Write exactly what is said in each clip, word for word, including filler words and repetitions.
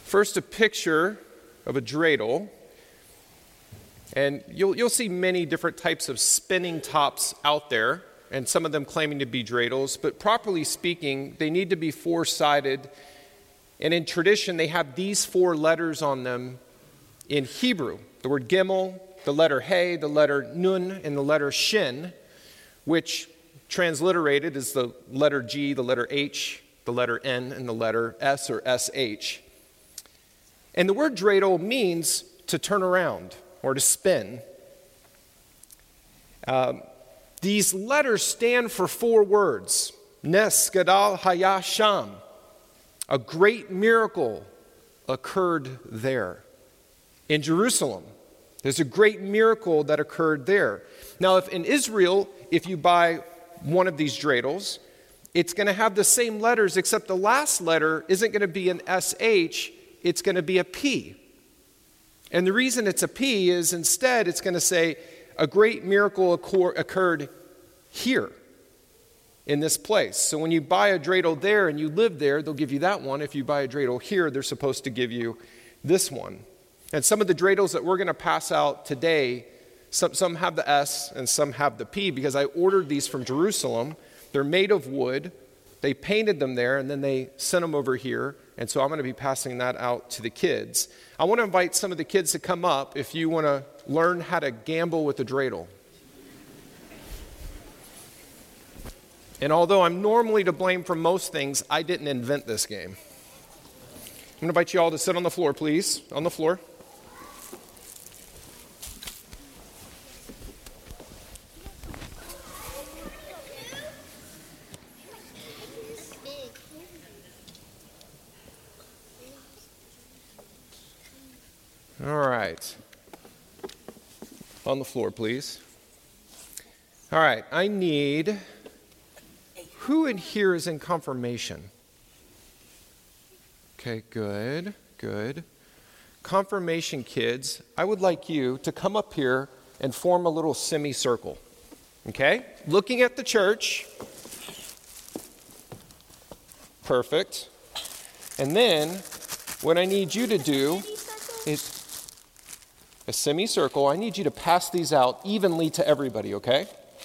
First, a picture of a dreidel. And you'll, you'll see many different types of spinning tops out there, and some of them claiming to be dreidels. But properly speaking, they need to be four-sided. And in tradition, they have these four letters on them in Hebrew. The word gimel, the letter hey, the letter nun, and the letter shin, which transliterated is the letter G, the letter H, the letter N, and the letter S or S H. And the word dreidel means to turn around or to spin. Um, these letters stand for four words. Nes gadal haya sham. A great miracle occurred there. In Jerusalem, there's a great miracle that occurred there. Now, if in Israel, if you buy one of these dreidels, it's going to have the same letters, except the last letter isn't going to be an S H, it's going to be a P. And the reason it's a P is instead it's going to say, a great miracle occurred here, in this place. So when you buy a dreidel there and you live there, they'll give you that one. If you buy a dreidel here, they're supposed to give you this one. And some of the dreidels that we're going to pass out today, some, some have the S and some have the P, because I ordered these from Jerusalem. They're made of wood. They painted them there, and then they sent them over here. And so I'm going to be passing that out to the kids. I want to invite some of the kids to come up if you want to learn how to gamble with a dreidel. And although I'm normally to blame for most things, I didn't invent this game. I'm going to invite you all to sit on the floor, please. On the floor. All right. On the floor, please. All right. I need... Who in here is in confirmation? Okay, good, good. Confirmation kids, I would like you to come up here and form a little semicircle. Okay? Looking at the church. Perfect. And then what I need you to do is a semicircle. I need you to pass these out evenly to everybody, okay?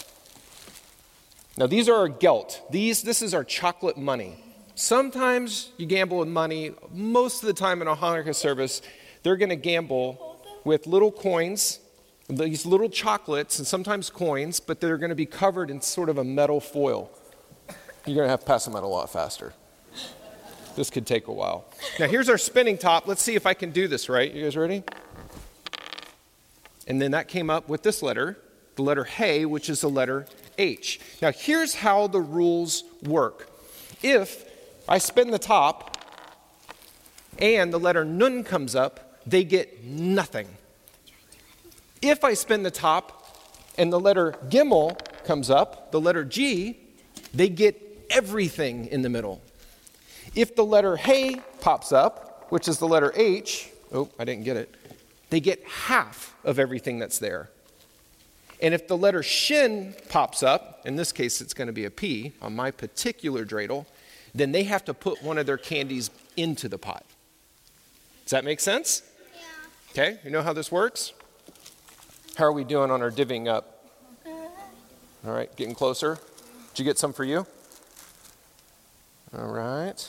Now, these are our gelt. These, this is our chocolate money. Sometimes you gamble with money. Most of the time in a Hanukkah service, they're going to gamble with little coins, these little chocolates, and sometimes coins, but they're going to be covered in sort of a metal foil. You're going to have to pass them out a lot faster. This could take a while. Now, here's our spinning top. Let's see if I can do this right. You guys ready? And then that came up with this letter, the letter hey, which is the letter H. Now, here's how the rules work. If I spin the top and the letter nun comes up, they get nothing. If I spin the top and the letter gimel comes up, the letter G, they get everything in the middle. If the letter hey pops up, which is the letter H, oh, I didn't get it, they get half of everything that's there. And if the letter shin pops up, in this case it's going to be a P on my particular dreidel, then they have to put one of their candies into the pot. Does that make sense? Yeah. Okay, you know how this works? How are we doing on our divvying up? All right, getting closer. Did you get some for you? All right.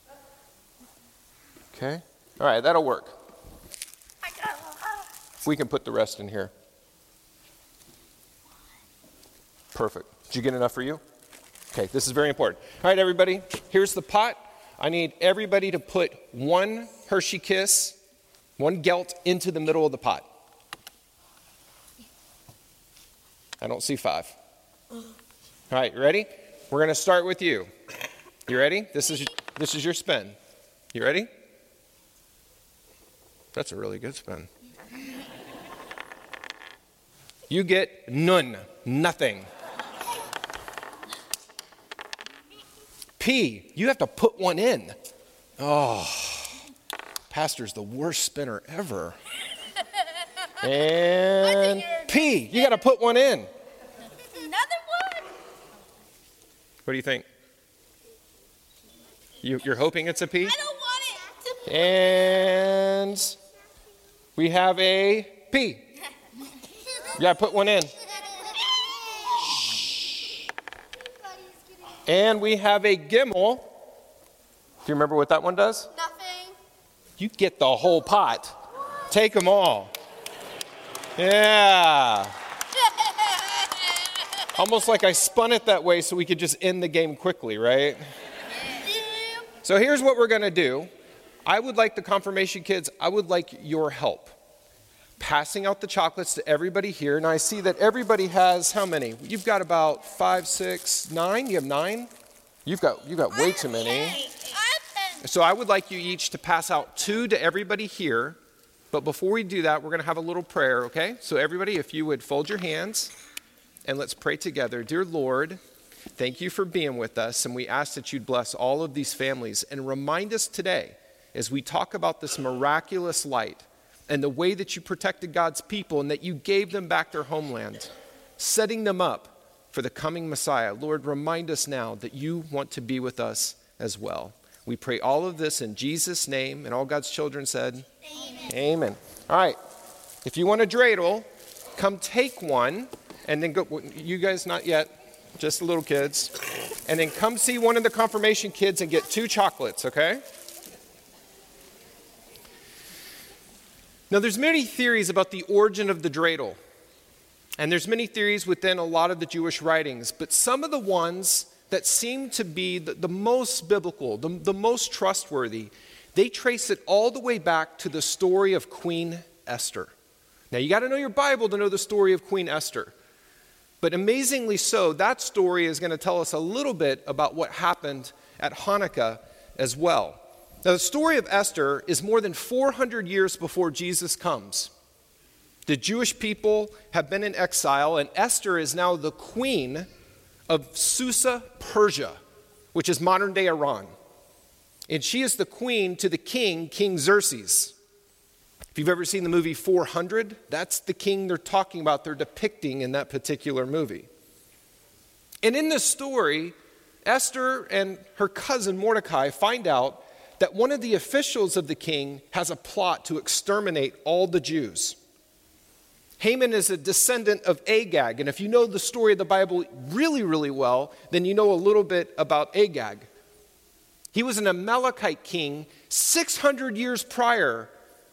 Okay. All right, that'll work. We can put the rest in here. Perfect. Did you get enough for you? Okay, this is very important. All right, everybody, here's the pot. I need everybody to put one Hershey Kiss, one gelt into the middle of the pot. I don't see five. All right, you ready? We're going to start with you. You ready? This is this is your spin. You ready? That's a really good spin. You get none, nothing. P, you have to put one in. Oh, pastor's the worst spinner ever. And P, you got to put one in. Another one. What do you think? You, you're hoping it's a P? I don't want it to And we have a P. Yeah, put one in. And we have a Gimel. Do you remember what that one does? Nothing. You get the whole pot. Take them all. Yeah. Almost like I spun it that way so we could just end the game quickly, right? So here's what we're going to do. I would like the confirmation kids, I would like your help. Passing out the chocolates to everybody here. And I see that everybody has how many? You've got about five, six, nine. You have nine? You've got, you've got way too many. So I would like you each to pass out two to everybody here. But before we do that, we're going to have a little prayer, okay? So everybody, if you would fold your hands and let's pray together. Dear Lord, thank you for being with us. And we ask that you'd bless all of these families and remind us today as we talk about this miraculous light and the way that you protected God's people and that you gave them back their homeland, setting them up for the coming Messiah. Lord, remind us now that you want to be with us as well. We pray all of this in Jesus' name, and all God's children said, Amen. Amen. All right, if you want a dreidel, come take one, and then go, you guys not yet, just the little kids, and then come see one of the confirmation kids and get two chocolates, okay? Now, there's many theories about the origin of the dreidel, and there's many theories within a lot of the Jewish writings, but some of the ones that seem to be the, the most biblical, the, the most trustworthy, they trace it all the way back to the story of Queen Esther. Now, you got to know your Bible to know the story of Queen Esther. But amazingly so, that story is going to tell us a little bit about what happened at Hanukkah as well. Now, the story of Esther is more than four hundred years before Jesus comes. The Jewish people have been in exile, and Esther is now the queen of Susa, Persia, which is modern-day Iran. And she is the queen to the king, King Xerxes. If you've ever seen the movie four hundred, that's the king they're talking about, they're depicting in that particular movie. And in this story, Esther and her cousin Mordecai find out that one of the officials of the king has a plot to exterminate all the Jews. Haman is a descendant of Agag, and if you know the story of the Bible really, really well, then you know a little bit about Agag. He was an Amalekite king six hundred years prior,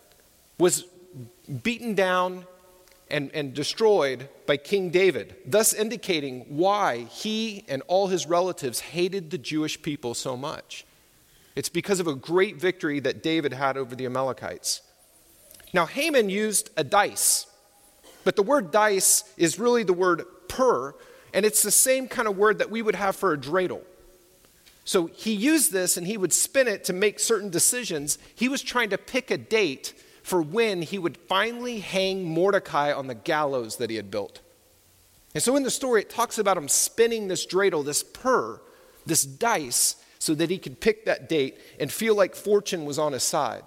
was beaten down and, and destroyed by King David, thus indicating why he and all his relatives hated the Jewish people so much. It's because of a great victory that David had over the Amalekites. Now, Haman used a dice, but the word dice is really the word pur, and it's the same kind of word that we would have for a dreidel. So he used this and he would spin it to make certain decisions. He was trying to pick a date for when he would finally hang Mordecai on the gallows that he had built. And so in the story, it talks about him spinning this dreidel, this pur, this dice, so that he could pick that date and feel like fortune was on his side.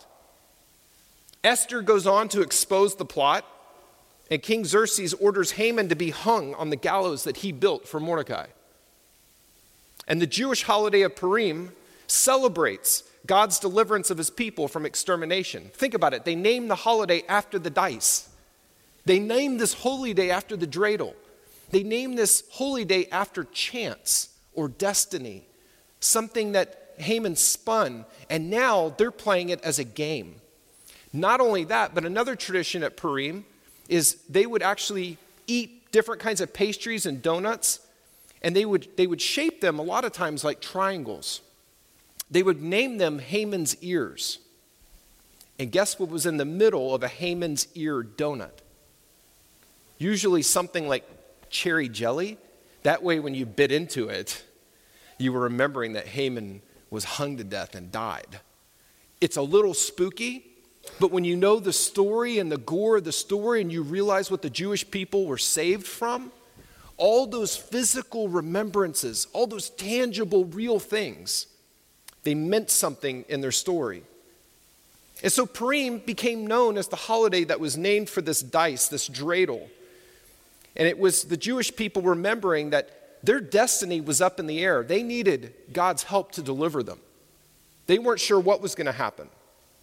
Esther goes on to expose the plot, and King Xerxes orders Haman to be hung on the gallows that he built for Mordecai. And the Jewish holiday of Purim celebrates God's deliverance of his people from extermination. Think about it. They named the holiday after the dice. They named this holy day after the dreidel. They named this holy day after chance or destiny, something that Haman spun, and now they're playing it as a game. Not only that, but another tradition at Purim is they would actually eat different kinds of pastries and donuts, and they would, they would shape them a lot of times like triangles. They would name them Haman's ears. And guess what was in the middle of a Haman's ear donut? Usually something like cherry jelly. That way when you bit into it, you were remembering that Haman was hung to death and died. It's a little spooky, but when you know the story and the gore of the story and you realize what the Jewish people were saved from, all those physical remembrances, all those tangible, real things, they meant something in their story. And so Purim became known as the holiday that was named for this dice, this dreidel. And it was the Jewish people remembering that their destiny was up in the air. They needed God's help to deliver them. They weren't sure what was going to happen.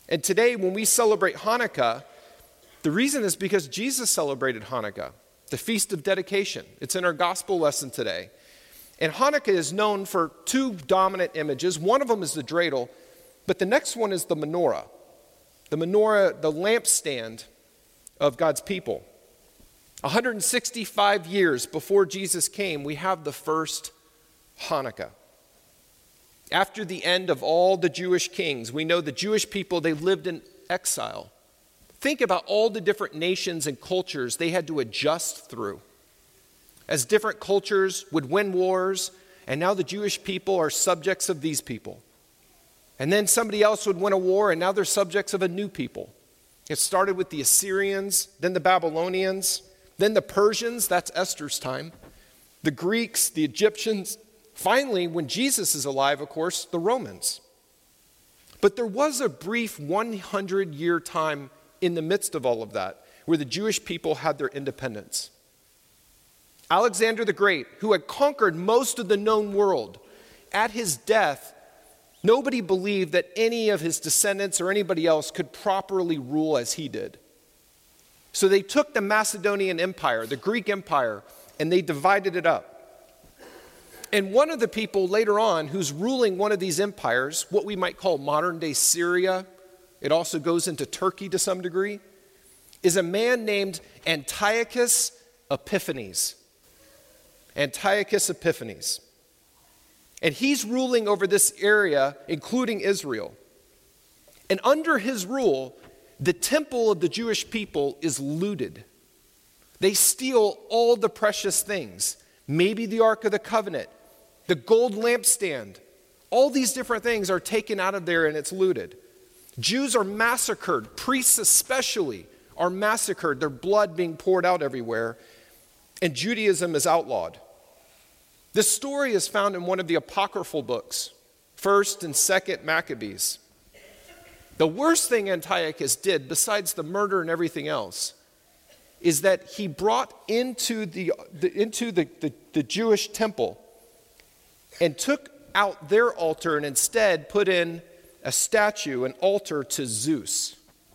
And today, when we celebrate Hanukkah, the reason is because Jesus celebrated Hanukkah, the Feast of Dedication. It's in our gospel lesson today. And Hanukkah is known for two dominant images. One of them is the dreidel, but the next one is the menorah. The menorah, the lampstand of God's people. one hundred sixty-five years before Jesus came, we have the first Hanukkah. After the end of all the Jewish kings, we know the Jewish people, they lived in exile. Think about all the different nations and cultures they had to adjust through. As different cultures would win wars, and now the Jewish people are subjects of these people. And then somebody else would win a war, and now they're subjects of a new people. It started with the Assyrians, then the Babylonians, then the Persians, that's Esther's time, the Greeks, the Egyptians, finally, when Jesus is alive, of course, the Romans. But there was a brief hundred-year time in the midst of all of that, where the Jewish people had their independence. Alexander the Great, who had conquered most of the known world, at his death, nobody believed that any of his descendants or anybody else could properly rule as he did. So they took the Macedonian Empire, the Greek Empire, and they divided it up. And one of the people later on who's ruling one of these empires, what we might call modern-day Syria, it also goes into Turkey to some degree, is a man named Antiochus Epiphanes. Antiochus Epiphanes. And he's ruling over this area, including Israel. And under his rule, the temple of the Jewish people is looted. They steal all the precious things. Maybe the Ark of the Covenant, the gold lampstand. All these different things are taken out of there and it's looted. Jews are massacred. Priests especially are massacred. Their blood being poured out everywhere. And Judaism is outlawed. This story is found in one of the apocryphal books, First and Second Maccabees. The worst thing Antiochus did, besides the murder and everything else, is that he brought into the, the into the, the, the Jewish temple and took out their altar and instead put in a statue, an altar to Zeus.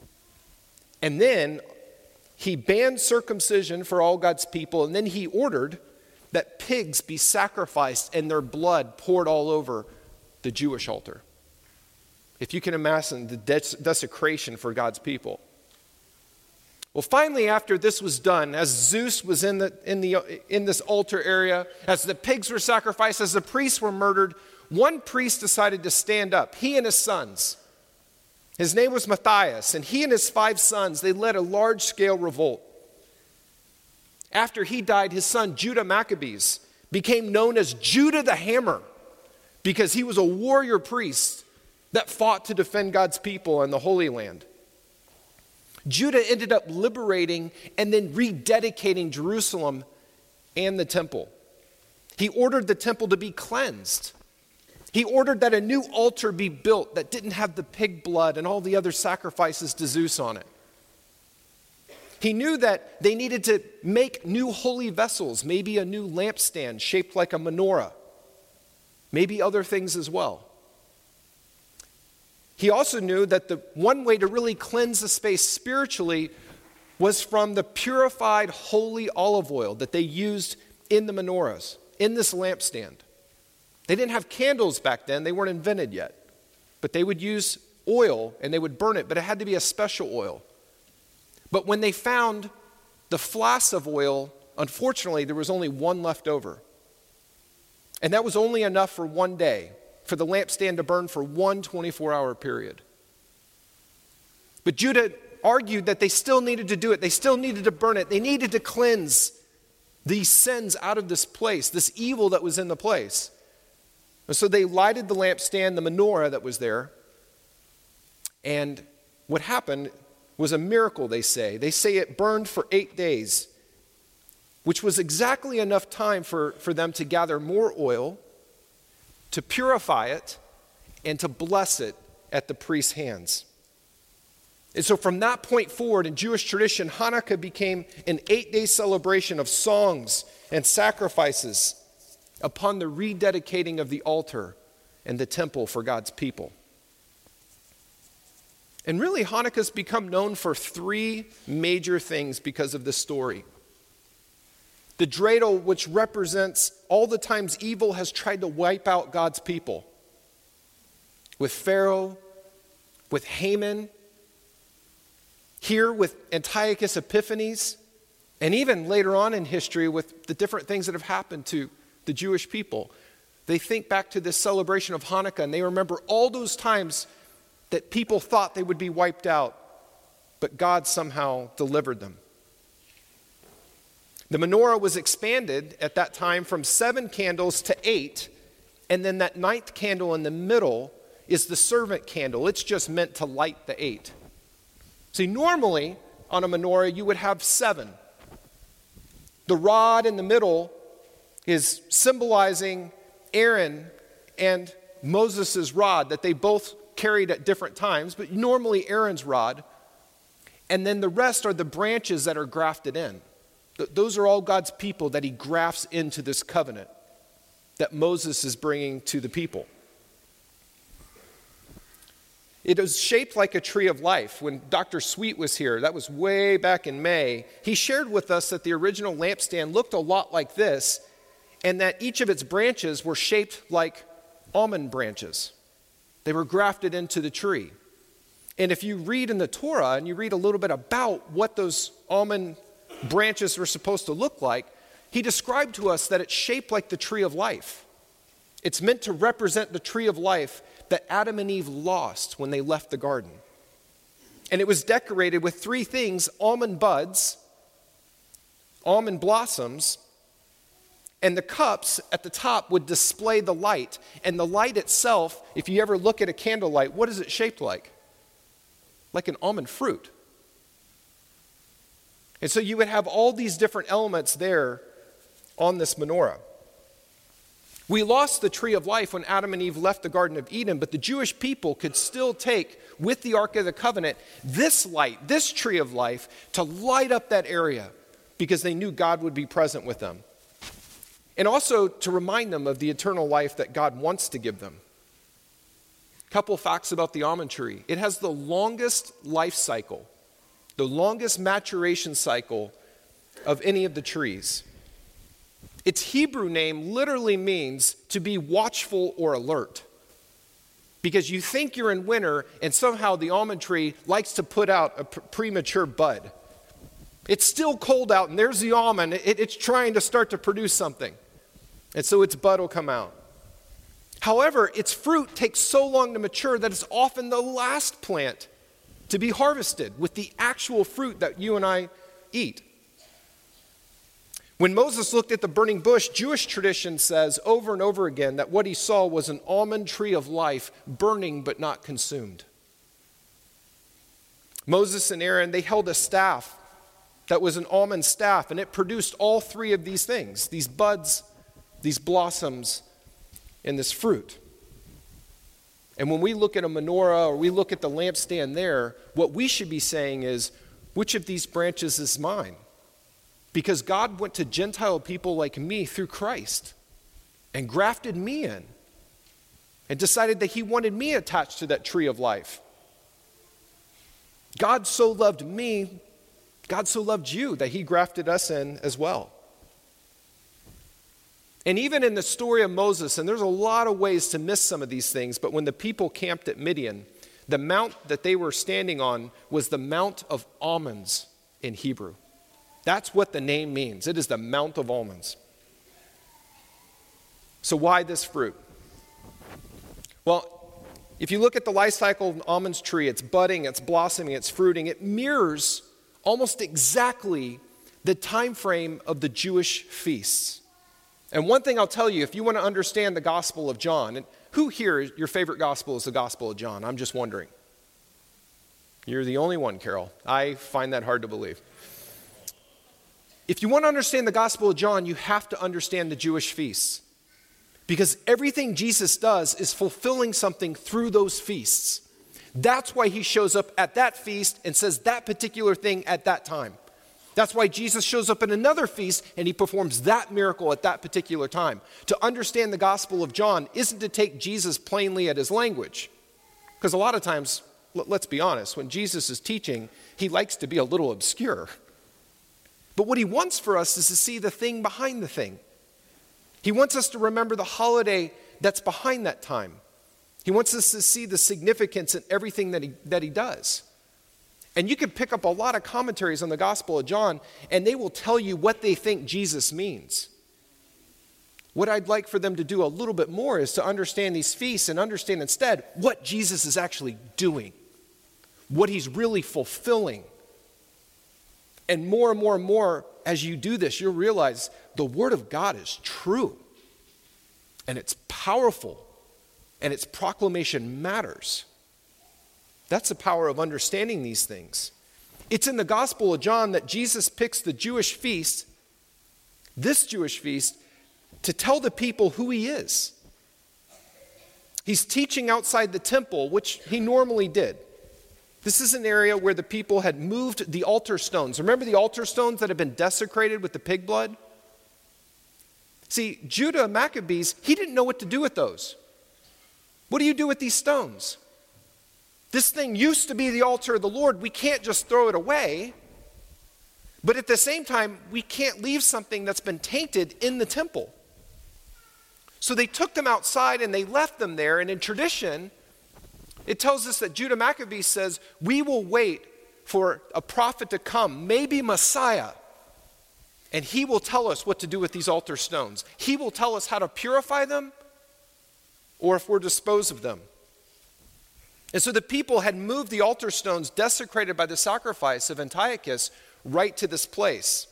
And then he banned circumcision for all God's people, and then he ordered that pigs be sacrificed and their blood poured all over the Jewish altar. If you can imagine the des- desecration for God's people. Well, finally, after this was done, as Zeus was in the in the in this altar area, as the pigs were sacrificed, as the priests were murdered, one priest decided to stand up. He and his sons. His name was Matthias, and he and his five sons, they led a large-scale revolt. After he died, his son Judah Maccabees became known as Judah the Hammer because he was a warrior priest that fought to defend God's people and the Holy Land. Judah ended up liberating and then rededicating Jerusalem and the temple. He ordered the temple to be cleansed. He ordered that a new altar be built that didn't have the pig blood and all the other sacrifices to Zeus on it. He knew that they needed to make new holy vessels, maybe a new lampstand shaped like a menorah, maybe other things as well. He also knew that the one way to really cleanse the space spiritually was from the purified holy olive oil that they used in the menorahs, in this lampstand. They didn't have candles back then, they weren't invented yet. But they would use oil and they would burn it, but it had to be a special oil. But when they found the flask of oil, unfortunately, there was only one left over. And that was only enough for one day, for the lampstand to burn for one twenty-four hour period. But Judah argued that they still needed to do it. They still needed to burn it. They needed to cleanse these sins out of this place, this evil that was in the place. And so they lighted the lampstand, the menorah that was there. And what happened was a miracle, they say. They say it burned for eight days, which was exactly enough time for, for them to gather more oil, to purify it, and to bless it at the priest's hands. And so from that point forward in Jewish tradition, Hanukkah became an eight-day celebration of songs and sacrifices upon the rededicating of the altar and the temple for God's people. And really, Hanukkah's become known for three major things because of this story. The dreidel, which represents all the times evil has tried to wipe out God's people. With Pharaoh, with Haman, here with Antiochus Epiphanes, and even later on in history with the different things that have happened to the Jewish people. They think back to this celebration of Hanukkah and they remember all those times that people thought they would be wiped out, but God somehow delivered them. The menorah was expanded at that time from seven candles to eight, and then that ninth candle in the middle is the servant candle. It's just meant to light the eight. See, normally on a menorah you would have seven. The rod in the middle is symbolizing Aaron and Moses' rod that they both carried at different times, but normally Aaron's rod. And then the rest are the branches that are grafted in. Th- those are all God's people that he grafts into this covenant that Moses is bringing to the people. It is shaped like a tree of life. When Doctor Sweet was here, that was way back in May, he shared with us that the original lampstand looked a lot like this, and that each of its branches were shaped like almond branches. They were grafted into the tree. And if you read in the Torah and you read a little bit about what those almond branches were supposed to look like, he described to us that it's shaped like the tree of life. It's meant to represent the tree of life that Adam and Eve lost when they left the garden. And it was decorated with three things: almond buds, almond blossoms, and the cups at the top would display the light. And the light itself, if you ever look at a candlelight, what is it shaped like? Like an almond fruit. And so you would have all these different elements there on this menorah. We lost the tree of life when Adam and Eve left the Garden of Eden, but the Jewish people could still take, with the Ark of the Covenant, this light, this tree of life, to light up that area because they knew God would be present with them. And also to remind them of the eternal life that God wants to give them. A couple facts about the almond tree. It has the longest life cycle, the longest maturation cycle of any of the trees. Its Hebrew name literally means to be watchful or alert. Because you think you're in winter and somehow the almond tree likes to put out a p- premature bud. It's still cold out and there's the almond. It, it's trying to start to produce something. And so its bud will come out. However, its fruit takes so long to mature that it's often the last plant to be harvested with the actual fruit that you and I eat. When Moses looked at the burning bush, Jewish tradition says over and over again that what he saw was an almond tree of life burning but not consumed. Moses and Aaron, they held a staff that was an almond staff, and it produced all three of these things, these buds, these blossoms, and this fruit. And when we look at a menorah or we look at the lampstand there, what we should be saying is, which of these branches is mine? Because God went to Gentile people like me through Christ and grafted me in and decided that he wanted me attached to that tree of life. God so loved me, God so loved you that he grafted us in as well. And even in the story of Moses, and there's a lot of ways to miss some of these things, but when the people camped at Midian, the mount that they were standing on was the Mount of Almonds in Hebrew. That's what the name means. It is the Mount of Almonds. So why this fruit? Well, if you look at the life cycle of an almonds tree, it's budding, it's blossoming, it's fruiting. It mirrors almost exactly the time frame of the Jewish feasts. And one thing I'll tell you, if you want to understand the Gospel of John, and who here, your favorite gospel is the Gospel of John? I'm just wondering. You're the only one, Carol. I find that hard to believe. If you want to understand the Gospel of John, you have to understand the Jewish feasts. Because everything Jesus does is fulfilling something through those feasts. That's why he shows up at that feast and says that particular thing at that time. That's why Jesus shows up at another feast and he performs that miracle at that particular time. To understand the Gospel of John isn't to take Jesus plainly at his language. Because a lot of times l- let's be honest, when Jesus is teaching, he likes to be a little obscure. But what he wants for us is to see the thing behind the thing. He wants us to remember the holiday that's behind that time. He wants us to see the significance in everything that he, that he does. And you can pick up a lot of commentaries on the Gospel of John, and they will tell you what they think Jesus means. What I'd like for them to do a little bit more is to understand these feasts and understand instead what Jesus is actually doing, what he's really fulfilling. And more and more and more, as you do this, you'll realize the Word of God is true, and it's powerful, and its proclamation matters. That's the power of understanding these things. It's in the Gospel of John that Jesus picks the Jewish feast, this Jewish feast, to tell the people who he is. He's teaching outside the temple, which he normally did. This is an area where the people had moved the altar stones. Remember the altar stones that had been desecrated with the pig blood? See, Judah Maccabees, he didn't know what to do with those. What do you do with these stones? This thing used to be the altar of the Lord. We can't just throw it away. But at the same time, we can't leave something that's been tainted in the temple. So they took them outside and they left them there. And in tradition, it tells us that Judah Maccabees says, we will wait for a prophet to come, maybe Messiah, and he will tell us what to do with these altar stones. He will tell us how to purify them or if we're dispose of them. And so the people had moved the altar stones desecrated by the sacrifice of Antiochus right to this place.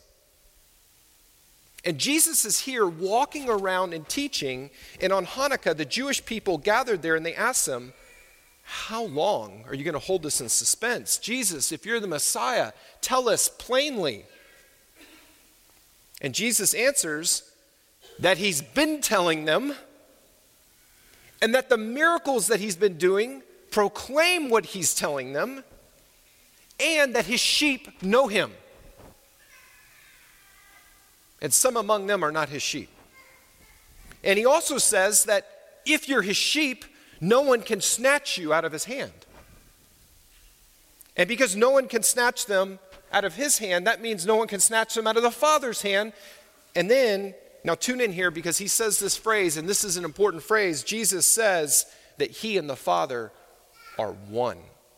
And Jesus is here walking around and teaching, and on Hanukkah, the Jewish people gathered there and they asked him, how long are you going to hold us in suspense? Jesus, if you're the Messiah, tell us plainly. And Jesus answers that he's been telling them, and that the miracles that he's been doing proclaim what he's telling them, and that his sheep know him. And some among them are not his sheep. And he also says that if you're his sheep, no one can snatch you out of his hand. And because no one can snatch them out of his hand, that means no one can snatch them out of the Father's hand. And then, now tune in here because he says this phrase, and this is an important phrase. Jesus says that he and the Father are one.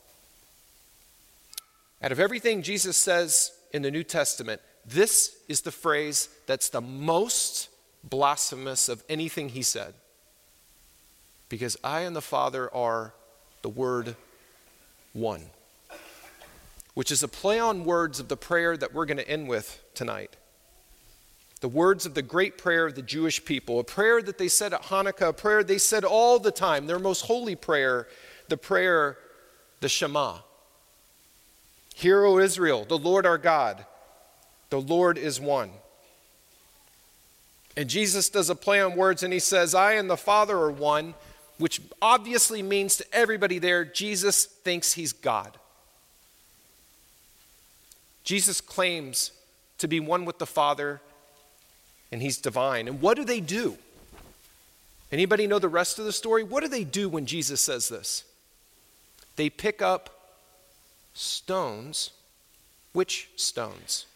Out of everything Jesus says in the New Testament, this is the phrase that's the most blasphemous of anything he said. Because I and the Father are the word one, which is a play on words of the prayer that we're going to end with tonight. The words of the great prayer of the Jewish people, a prayer that they said at Hanukkah, a prayer they said all the time, their most holy prayer, the prayer, the Shema. Hear, O Israel, the Lord our God, the Lord is one. And Jesus does a play on words and he says, I and the Father are one, which obviously means to everybody there, Jesus thinks he's God. Jesus claims to be one with the Father, and he's divine. And what do they do? Anybody know the rest of the story? What do they do when Jesus says this? They pick up stones. Which stones?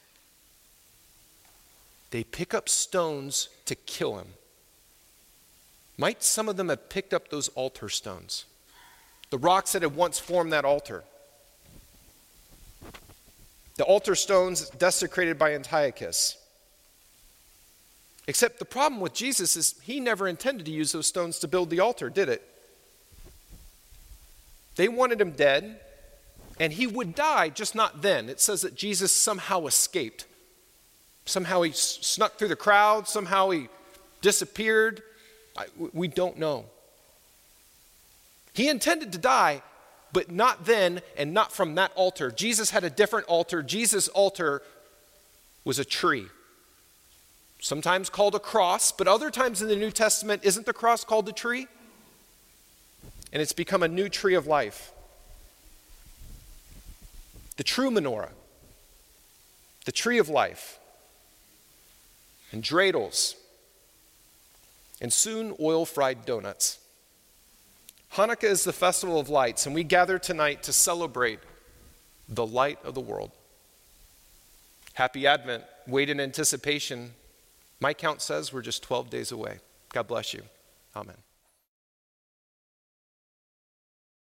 They pick up stones to kill him. Might some of them have picked up those altar stones? The rocks that had once formed that altar. The altar stones desecrated by Antiochus. Except the problem with Jesus is he never intended to use those stones to build the altar, did it? They wanted him dead, and he would die, just not then. It says that Jesus somehow escaped. Somehow he snuck through the crowd. Somehow he disappeared. I, we don't know. He intended to die, but not then and not from that altar. Jesus had a different altar. Jesus' altar was a tree. Sometimes called a cross, but other times in the New Testament, isn't the cross called a tree? And it's become a new tree of life. The true menorah, the tree of life, and dreidels, and soon oil-fried donuts. Hanukkah is the festival of lights, and we gather tonight to celebrate the light of the world. Happy Advent. Wait in anticipation. My count says we're just twelve days away. God bless you. Amen.